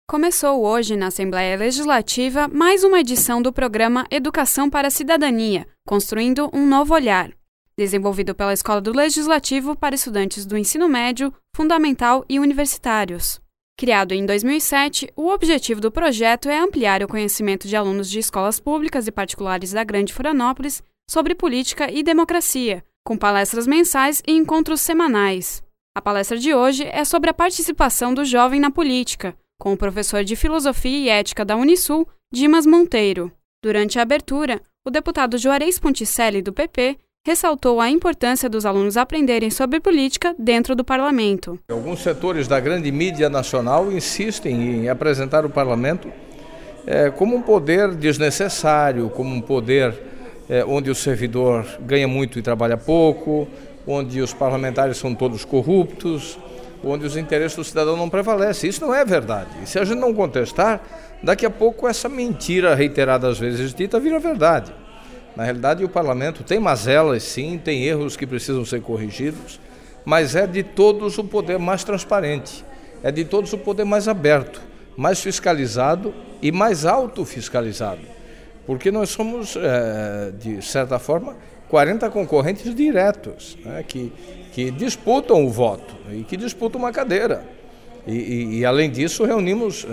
Começou hoje na Assembleia Legislativa mais uma edição do programa Educação para a Cidadania, Construindo um Novo Olhar, desenvolvido pela Escola do Legislativo para estudantes do ensino médio, fundamental e universitários. Criado em 2007, o objetivo do projeto é ampliar o conhecimento de alunos de escolas públicas e particulares da Grande Florianópolis sobre política e democracia, com palestras mensais e encontros semanais. A palestra de hoje é sobre a participação do jovem na política, com o professor de Filosofia e Ética da Unisul, Dimas Monteiro. Durante a abertura, o deputado Juarez Ponticelli, do PP, ressaltou a importância dos alunos aprenderem sobre política dentro do parlamento. Alguns setores da grande mídia nacional insistem em apresentar o parlamento como um poder desnecessário, como um poder onde o servidor ganha muito e trabalha pouco, onde os parlamentares são todos corruptos, onde os interesses do cidadão não prevalecem. Isso não é verdade. E se a gente não contestar, daqui a pouco essa mentira reiterada às vezes dita vira verdade. Na realidade, o parlamento tem mazelas, sim, tem erros que precisam ser corrigidos, mas é de todos o poder mais transparente, é de todos o poder mais aberto, mais fiscalizado e mais autofiscalizado, porque nós somos, de certa forma, 40 concorrentes diretos, né, que disputam o voto e que disputam uma cadeira. E além disso, reunimos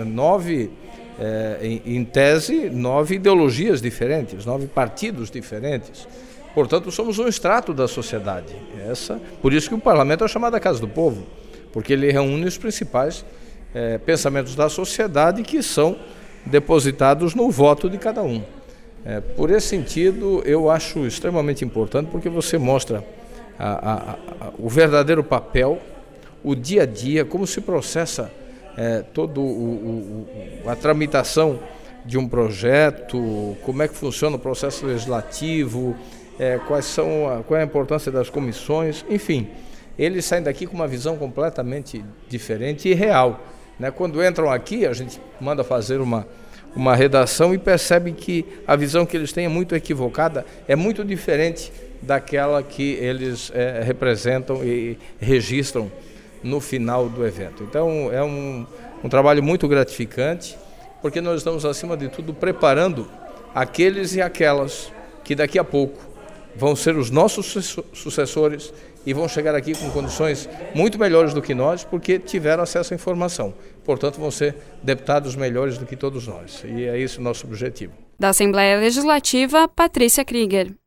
em tese, 9 ideologias diferentes, 9 partidos diferentes. Portanto, somos um extrato da sociedade. Por isso que o parlamento é chamado a Casa do Povo, porque ele reúne os principais pensamentos da sociedade que são depositados no voto de cada um. Por esse sentido, eu acho extremamente importante, porque você mostra o verdadeiro papel, o dia a dia, como se processa toda a tramitação de um projeto, como é que funciona o processo legislativo, qual é a importância das comissões, enfim. Eles saem daqui com uma visão completamente diferente e real, né? Quando entram aqui, a gente manda fazer uma redação e percebe que a visão que eles têm é muito equivocada, é muito diferente daquela que eles representam e registram no final do evento. Então é um trabalho muito gratificante, porque nós estamos, acima de tudo, preparando aqueles e aquelas que daqui a pouco vão ser os nossos sucessores e vão chegar aqui com condições muito melhores do que nós, porque tiveram acesso à informação. Portanto, vão ser deputados melhores do que todos nós. E é esse o nosso objetivo. Da Assembleia Legislativa, Patrícia Krieger.